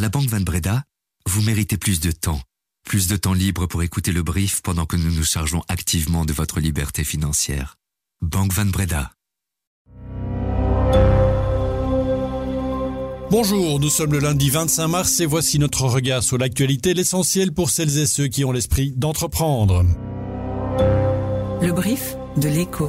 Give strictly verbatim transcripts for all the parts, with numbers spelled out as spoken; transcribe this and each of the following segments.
la Banque Van Breda, vous méritez plus de temps. Plus de temps libre pour écouter le brief pendant que nous nous chargeons activement de votre liberté financière. Banque Van Breda. Bonjour, nous sommes le lundi vingt-cinq mars et voici notre regard sur l'actualité, l'essentiel pour celles et ceux qui ont l'esprit d'entreprendre. Le brief de l'Écho.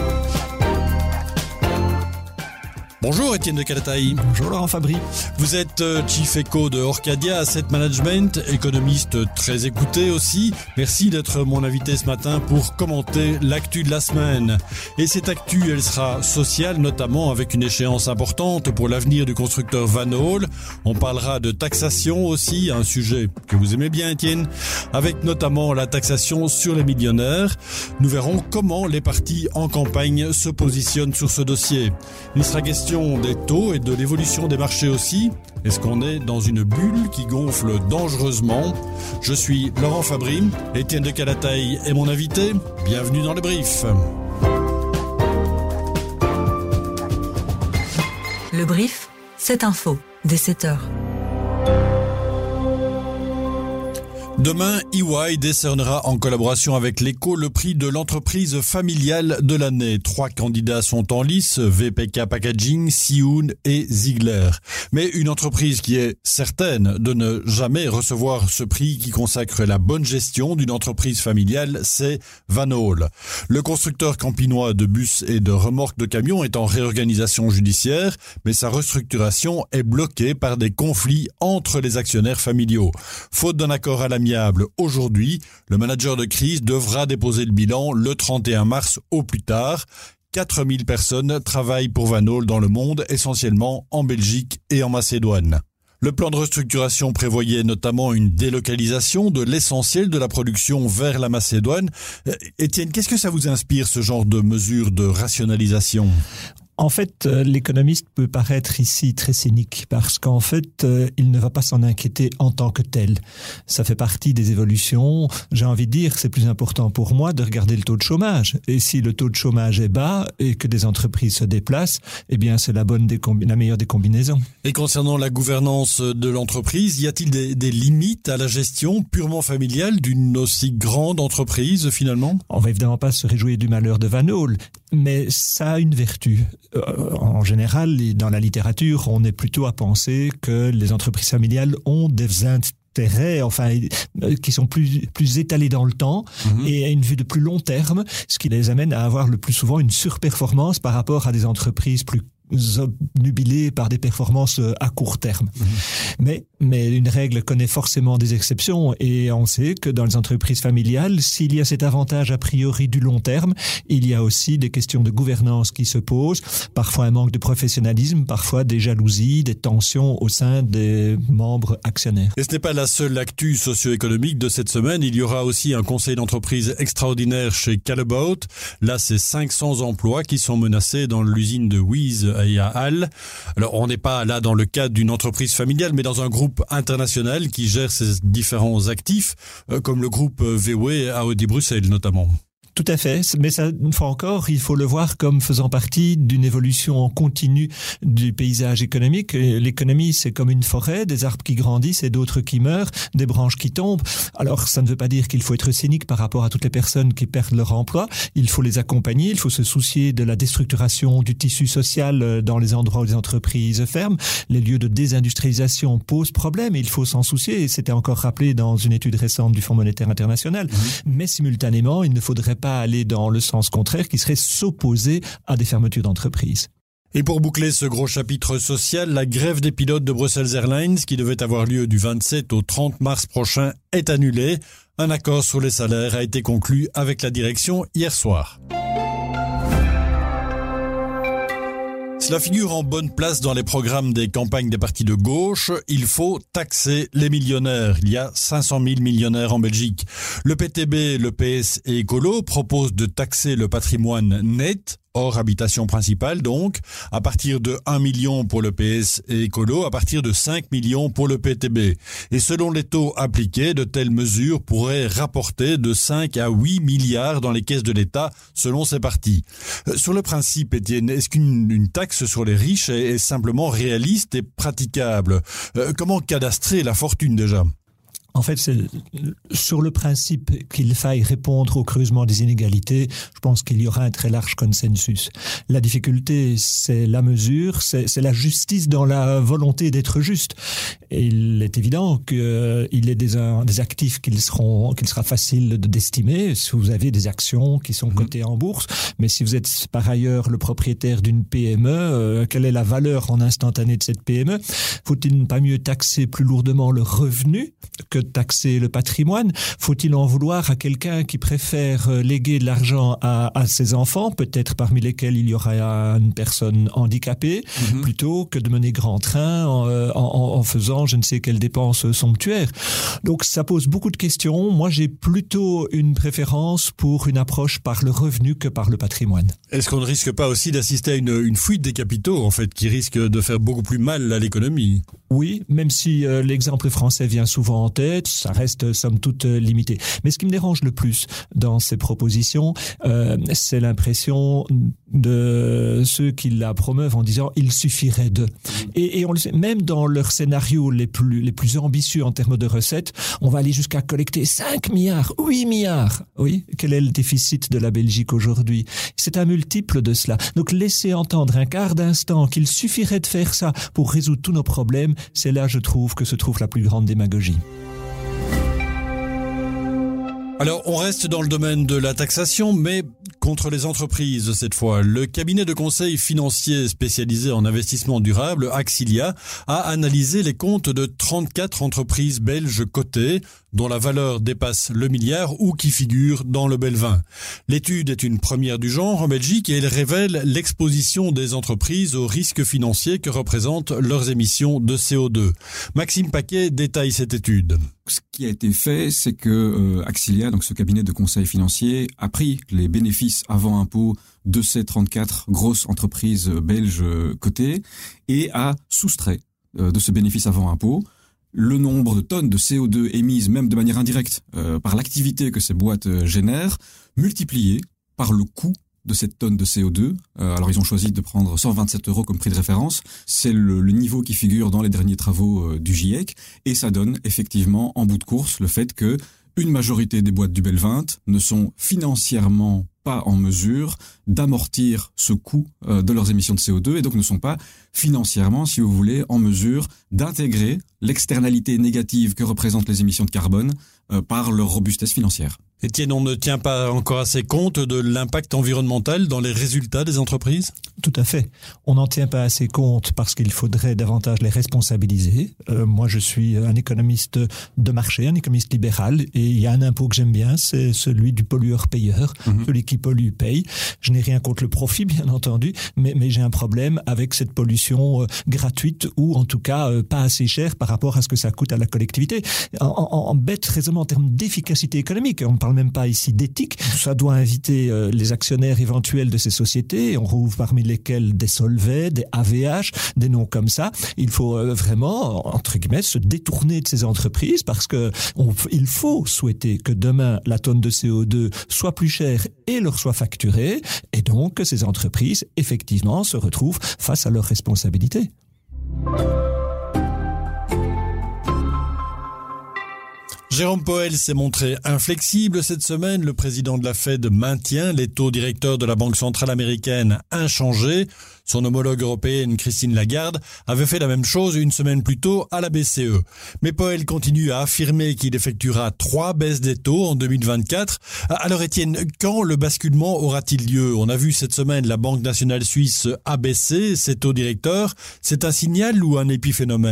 Bonjour Étienne de Calataï. Bonjour Laurent Fabry. Vous êtes Chief Eco de Orcadia Asset Management, économiste très écouté aussi. Merci d'être mon invité ce matin pour commenter l'actu de la semaine. Et cette actu, elle sera sociale, notamment avec une échéance importante pour l'avenir du constructeur Van Hool. On parlera de taxation aussi, un sujet que vous aimez bien Étienne, avec notamment la taxation sur les millionnaires. Nous verrons comment les partis en campagne se positionnent sur ce dossier. Il sera question des taux et de l'évolution des marchés aussi. Est-ce qu'on est dans une bulle qui gonfle dangereusement? Je suis Laurent Fabry, Étienne de Calataï est mon invité. Bienvenue dans le brief. Le brief, c'est info, dès sept heures. Demain, E Y décernera en collaboration avec l'Écho le prix de l'entreprise familiale de l'année. Trois candidats sont en lice, V P K Packaging, Sioun et Ziegler. Mais une entreprise qui est certaine de ne jamais recevoir ce prix qui consacre la bonne gestion d'une entreprise familiale, c'est Van Hool. Le constructeur campinois de bus et de remorques de camions est en réorganisation judiciaire, mais sa restructuration est bloquée par des conflits entre les actionnaires familiaux. Faute d'un accord à l'amiable aujourd'hui, le manager de crise devra déposer le bilan le trente et un mars au plus tard. quatre mille personnes travaillent pour Van Hool dans le monde, essentiellement en Belgique et en Macédoine. Le plan de restructuration prévoyait notamment une délocalisation de l'essentiel de la production vers la Macédoine. Étienne, qu'est-ce que ça vous inspire, ce genre de mesures de rationalisation ? En fait, euh, l'économiste peut paraître ici très cynique parce qu'en fait, euh, il ne va pas s'en inquiéter en tant que tel. Ça fait partie des évolutions. J'ai envie de dire que c'est plus important pour moi de regarder le taux de chômage. Et si le taux de chômage est bas et que des entreprises se déplacent, eh bien, c'est la bonne des combi- la meilleure des combinaisons. Et concernant la gouvernance de l'entreprise, y a-t-il des, des limites à la gestion purement familiale d'une aussi grande entreprise finalement ? On va évidemment pas se réjouir du malheur de Van Hool, mais ça a une vertu. En général, dans la littérature, on est plutôt à penser que les entreprises familiales ont des intérêts, enfin, qui sont plus, plus étalés dans le temps mmh. et à une vue de plus long terme, ce qui les amène à avoir le plus souvent une surperformance par rapport à des entreprises plus obnubilés par des performances à court terme. Mmh. Mais, mais une règle connaît forcément des exceptions et on sait que dans les entreprises familiales, s'il y a cet avantage a priori du long terme, il y a aussi des questions de gouvernance qui se posent, parfois un manque de professionnalisme, parfois des jalousies, des tensions au sein des membres actionnaires. Et ce n'est pas la seule actu socio-économique de cette semaine, il y aura aussi un conseil d'entreprise extraordinaire chez Callebaut. Là, c'est cinq cents emplois qui sont menacés dans l'usine de Wieze et à Halle. Alors, on n'est pas là dans le cadre d'une entreprise familiale, mais dans un groupe international qui gère ses différents actifs, euh, comme le groupe V W à Audi Bruxelles notamment. Tout à fait, mais ça, une fois encore, il faut le voir comme faisant partie d'une évolution en continu du paysage économique. L'économie, c'est comme une forêt, des arbres qui grandissent et d'autres qui meurent, des branches qui tombent. Alors, ça ne veut pas dire qu'il faut être cynique par rapport à toutes les personnes qui perdent leur emploi. Il faut les accompagner, il faut se soucier de la déstructuration du tissu social dans les endroits où les entreprises ferment. Les lieux de désindustrialisation posent problème et il faut s'en soucier. Et c'était encore rappelé dans une étude récente du Fonds monétaire international. Mmh. Mais simultanément, il ne faudrait pas aller dans le sens contraire qui serait s'opposer à des fermetures d'entreprises. Et pour boucler ce gros chapitre social, la grève des pilotes de Brussels Airlines, qui devait avoir lieu du vingt-sept au trente mars prochain, est annulée. Un accord sur les salaires a été conclu avec la direction hier soir. Cela figure en bonne place dans les programmes des campagnes des partis de gauche. Il faut taxer les millionnaires. Il y a cinq cent mille millionnaires en Belgique. Le P T B, le P S et Écolo proposent de taxer le patrimoine net hors habitation principale donc, à partir de un million pour le P S et écolo, à partir de cinq millions pour le P T B. Et selon les taux appliqués, de telles mesures pourraient rapporter de cinq à huit milliards dans les caisses de l'État, selon ces partis. Euh, sur le principe, Étienne, est-ce qu'une une taxe sur les riches est, est simplement réaliste et praticable ? euh, Comment cadastrer la fortune déjà ? En fait, c'est sur le principe qu'il faille répondre au creusement des inégalités, je pense qu'il y aura un très large consensus. La difficulté, c'est la mesure, c'est, c'est la justice dans la volonté d'être juste. Et il est évident qu'il est des, des actifs qu'il, seront, qu'il sera facile d'estimer si vous avez des actions qui sont cotées en bourse. Mais si vous êtes par ailleurs le propriétaire d'une P M E, euh, quelle est la valeur en instantané de cette P M E ? Faut-il pas mieux taxer plus lourdement le revenu que taxer le patrimoine? Faut-il en vouloir à quelqu'un qui préfère léguer de l'argent à, à ses enfants, peut-être parmi lesquels il y aura une personne handicapée, mm-hmm. plutôt que de mener grand train en, en, en faisant je ne sais quelles dépenses somptuaires? Donc ça pose beaucoup de questions. Moi, j'ai plutôt une préférence pour une approche par le revenu que par le patrimoine. Est-ce qu'on ne risque pas aussi d'assister à une, une fuite des capitaux, en fait, qui risque de faire beaucoup plus mal à l'économie? Oui, même si euh, l'exemple français vient souvent en tête, ça reste somme toute limité. Mais ce qui me dérange le plus dans ces propositions, euh, c'est l'impression de ceux qui la promeuvent en disant il suffirait de. Et, et on le sait, même dans leurs scénarios les plus les plus ambitieux en termes de recettes, on va aller jusqu'à collecter cinq milliards, huit milliards. Oui, quel est le déficit de la Belgique aujourd'hui? C'est un multiple de cela. Donc laisser entendre un quart d'instant qu'il suffirait de faire ça pour résoudre tous nos problèmes, c'est là, je trouve, que se trouve la plus grande démagogie. Alors, on reste dans le domaine de la taxation, mais contre les entreprises cette fois. Le cabinet de conseil financier spécialisé en investissement durable, Axilia, a analysé les comptes de trente-quatre entreprises belges cotées, dont la valeur dépasse le milliard ou qui figurent dans le Belvin. L'étude est une première du genre en Belgique et elle révèle l'exposition des entreprises aux risques financiers que représentent leurs émissions de C O deux. Maxime Paquet détaille cette étude. Ce qui a été fait, c'est que euh, Axilia, donc ce cabinet de conseil financier, a pris les bénéfices avant impôt de ces trente-quatre grosses entreprises belges cotées et a soustrait euh, de ce bénéfice avant impôt le nombre de tonnes de C O deux émises, même de manière indirecte, euh, par l'activité que ces boîtes euh, génèrent, multiplié par le coût de cette tonne de C O deux. Euh, alors ils ont choisi de prendre cent vingt-sept euros comme prix de référence. C'est le, le niveau qui figure dans les derniers travaux euh, du GIEC. Et ça donne effectivement en bout de course le fait que une majorité des boîtes du Belvin ne sont financièrement pas en mesure d'amortir ce coût euh, de leurs émissions de C O deux et donc ne sont pas financièrement, si vous voulez, en mesure d'intégrer l'externalité négative que représentent les émissions de carbone euh, par leur robustesse financière. Étienne, on ne tient pas encore assez compte de l'impact environnemental dans les résultats des entreprises ? Tout à fait. On n'en tient pas assez compte parce qu'il faudrait davantage les responsabiliser. Euh, moi, je suis un économiste de marché, un économiste libéral, et il y a un impôt que j'aime bien, c'est celui du pollueur-payeur. Mmh. Celui qui pollue paye. Je n'ai rien contre le profit, bien entendu, mais, mais j'ai un problème avec cette pollution euh, gratuite ou en tout cas euh, pas assez chère par rapport à ce que ça coûte à la collectivité. En, en, en bête raisonnement en termes d'efficacité économique, on ne parle même pas ici d'éthique. Ça doit inviter euh, les actionnaires éventuels de ces sociétés. On trouve parmi lesquels des Solvay, des A V H, des noms comme ça. Il faut euh, vraiment, entre guillemets, se détourner de ces entreprises parce que on, il faut souhaiter que demain la tonne de C O deux soit plus chère et leur soit facturée, et donc que ces entreprises, effectivement, se retrouvent face à leurs responsabilités. Jérôme Powell s'est montré inflexible cette semaine. Le président de la Fed maintient les taux directeurs de la Banque centrale américaine inchangés. Son homologue européenne, Christine Lagarde, avait fait la même chose une semaine plus tôt à la B C E. Mais Powell continue à affirmer qu'il effectuera trois baisses des taux en deux mille vingt-quatre. Alors Étienne, quand le basculement aura-t-il lieu ? On a vu cette semaine la Banque nationale suisse abaisser ses taux directeurs. C'est un signal ou un épiphénomène ?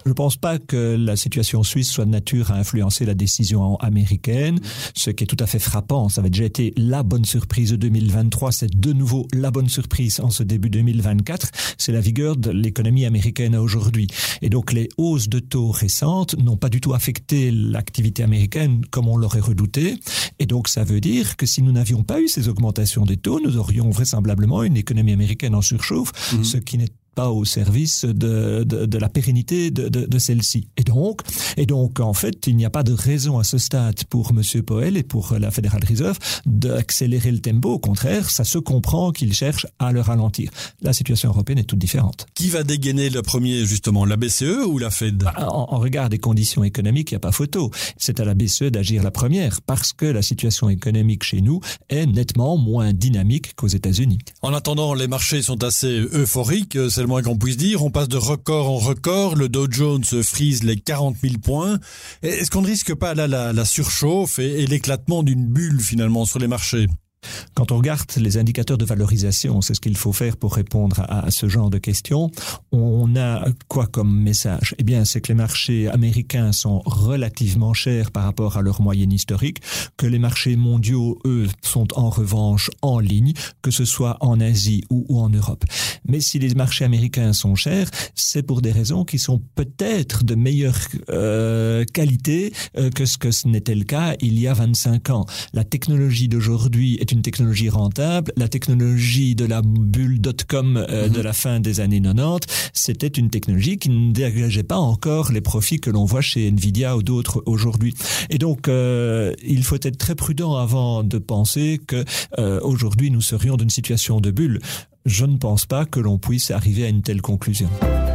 Je ne pense pas que la situation suisse soit de nature à influencer la décision américaine. Ce qui est tout à fait frappant, ça avait déjà été la bonne surprise de deux mille vingt-trois, c'est de nouveau la bonne surprise en ce début deux mille vingt-quatre, c'est la vigueur de l'économie américaine aujourd'hui. Et donc les hausses de taux récentes n'ont pas du tout affecté l'activité américaine comme on l'aurait redouté. Et donc ça veut dire que si nous n'avions pas eu ces augmentations des taux, nous aurions vraisemblablement une économie américaine en surchauffe, mmh. ce qui n'est pas au service de, de, de la pérennité de, de, de celle-ci. Et donc, et donc, en fait, il n'y a pas de raison à ce stade pour M. Powell et pour la Federal Reserve d'accélérer le tempo. Au contraire, ça se comprend qu'ils cherchent à le ralentir. La situation européenne est toute différente. Qui va dégainer le premier, justement, la B C E ou la Fed ? En, en regard des conditions économiques, il n'y a pas photo. C'est à la B C E d'agir la première parce que la situation économique chez nous est nettement moins dynamique qu'aux États-Unis. En attendant, les marchés sont assez euphoriques. C'est le moins qu'on puisse dire. On passe de record en record. Le Dow Jones frise les quarante mille points. Est-ce qu'on ne risque pas là la, la surchauffe et, et l'éclatement d'une bulle finalement sur les marchés ? Quand on regarde les indicateurs de valorisation, c'est ce qu'il faut faire pour répondre à, à ce genre de questions, on a quoi comme message ? Eh bien, c'est que les marchés américains sont relativement chers par rapport à leur moyenne historique, que les marchés mondiaux, eux, sont en revanche en ligne, que ce soit en Asie ou, ou en Europe. Mais si les marchés américains sont chers, c'est pour des raisons qui sont peut-être de meilleure euh, qualité euh, que ce que ce n'était le cas il y a vingt-cinq ans. La technologie d'aujourd'hui est une technologie rentable. La technologie de la bulle dot-com euh, mmh. de la fin des années quatre-vingt-dix, c'était une technologie qui ne dégageait pas encore les profits que l'on voit chez Nvidia ou d'autres aujourd'hui. Et donc, euh, il faut être très prudent avant de penser que euh, aujourd'hui nous serions dans une situation de bulle. Je ne pense pas que l'on puisse arriver à une telle conclusion.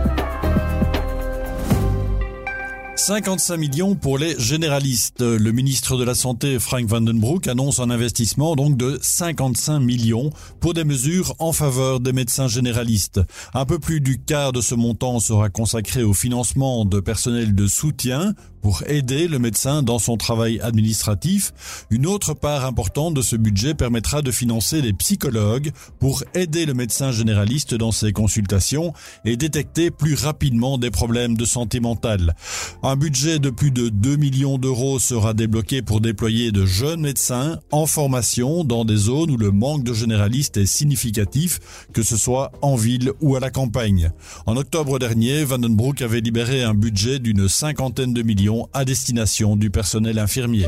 cinquante-cinq millions pour les généralistes. Le ministre de la Santé, Frank Van Den Broek, annonce un investissement donc de cinquante-cinq millions pour des mesures en faveur des médecins généralistes. Un peu plus du quart de ce montant sera consacré au financement de personnel de soutien pour aider le médecin dans son travail administratif. Une autre part importante de ce budget permettra de financer les psychologues pour aider le médecin généraliste dans ses consultations et détecter plus rapidement des problèmes de santé mentale. Un budget de plus de deux millions d'euros sera débloqué pour déployer de jeunes médecins en formation dans des zones où le manque de généralistes est significatif, que ce soit en ville ou à la campagne. En octobre dernier, Van Den Broek avait libéré un budget d'une cinquantaine de millions à destination du personnel infirmier.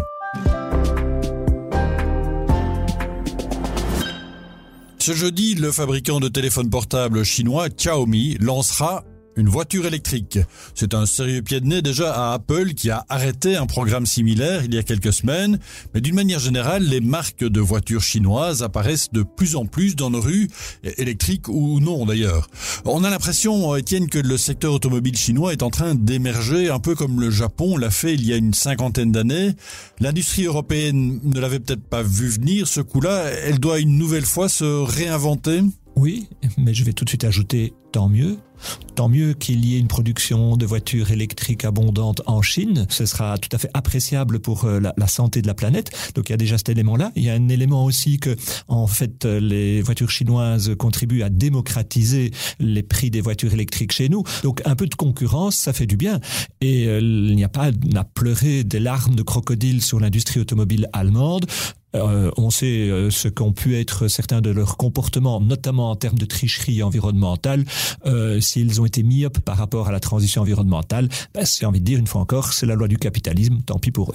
Ce jeudi, le fabricant de téléphones portables chinois Xiaomi lancera une voiture électrique. C'est un sérieux pied de nez déjà à Apple qui a arrêté un programme similaire il y a quelques semaines. Mais d'une manière générale, les marques de voitures chinoises apparaissent de plus en plus dans nos rues, électriques ou non d'ailleurs. On a l'impression, Étienne, que le secteur automobile chinois est en train d'émerger un peu comme le Japon l'a fait il y a une cinquantaine d'années. L'industrie européenne ne l'avait peut-être pas vu venir ce coup-là. Elle doit une nouvelle fois se réinventer ? Oui, mais je vais tout de suite ajouter tant mieux. Tant mieux qu'il y ait une production de voitures électriques abondante en Chine. Ce sera tout à fait appréciable pour la, la santé de la planète. Donc il y a déjà cet élément-là. Il y a un élément aussi que, en fait, les voitures chinoises contribuent à démocratiser les prix des voitures électriques chez nous. Donc un peu de concurrence, ça fait du bien. Et euh, il n'y a pas à pleurer des larmes de crocodile sur l'industrie automobile allemande. Euh, on sait euh, ce qu'ont pu être certains de leurs comportements, notamment en termes de tricherie environnementale. Euh, s'ils ont été myopes par rapport à la transition environnementale, ben, j'ai envie de dire une fois encore, c'est la loi du capitalisme, tant pis pour eux.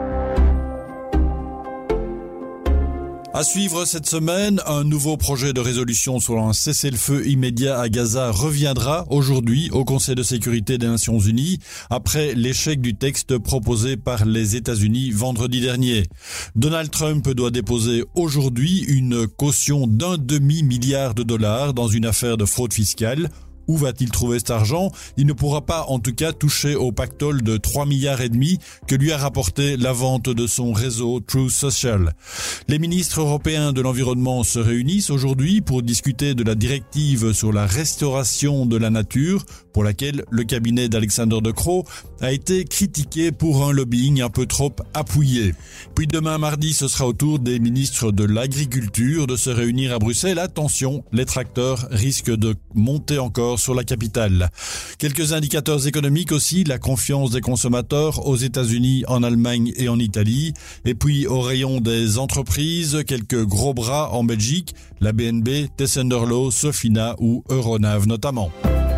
À suivre cette semaine, un nouveau projet de résolution sur un cessez-le-feu immédiat à Gaza reviendra aujourd'hui au Conseil de sécurité des Nations Unies après l'échec du texte proposé par les États-Unis vendredi dernier. Donald Trump doit déposer aujourd'hui une caution d'un demi-milliard de dollars dans une affaire de fraude fiscale. Où va-t-il trouver cet argent ? Il ne pourra pas, en tout cas, toucher au pactole de trois milliards et demi que lui a rapporté la vente de son réseau Truth Social. Les ministres européens de l'environnement se réunissent aujourd'hui pour discuter de la directive sur la restauration de la nature pour laquelle le cabinet d'Alexander De Croo a été critiqué pour un lobbying un peu trop appuyé. Puis demain mardi, ce sera au tour des ministres de l'Agriculture de se réunir à Bruxelles. Attention, les tracteurs risquent de monter encore sur la capitale. Quelques indicateurs économiques aussi, la confiance des consommateurs aux États-Unis, en Allemagne et en Italie. Et puis au rayon des entreprises, quelques gros bras en Belgique, la B N B, Tessenderlo, Sofina ou Euronav notamment.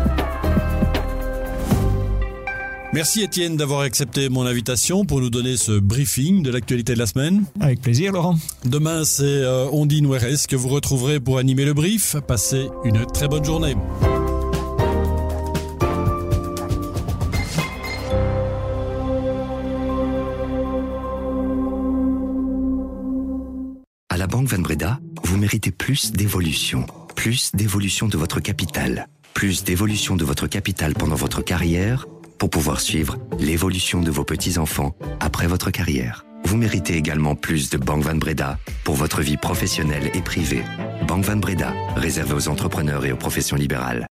Merci Étienne d'avoir accepté mon invitation pour nous donner ce briefing de l'actualité de la semaine. Avec plaisir, Laurent. Demain, c'est euh, Ondine Ouérez que vous retrouverez pour animer le brief. Passez une très bonne journée. À la Banque Van Breda, vous méritez plus d'évolution. Plus d'évolution de votre capital. Plus d'évolution de votre capital pendant votre carrière pour pouvoir suivre l'évolution de vos petits-enfants après votre carrière. Vous méritez également plus de Banque Van Breda pour votre vie professionnelle et privée. Banque Van Breda, réservée aux entrepreneurs et aux professions libérales.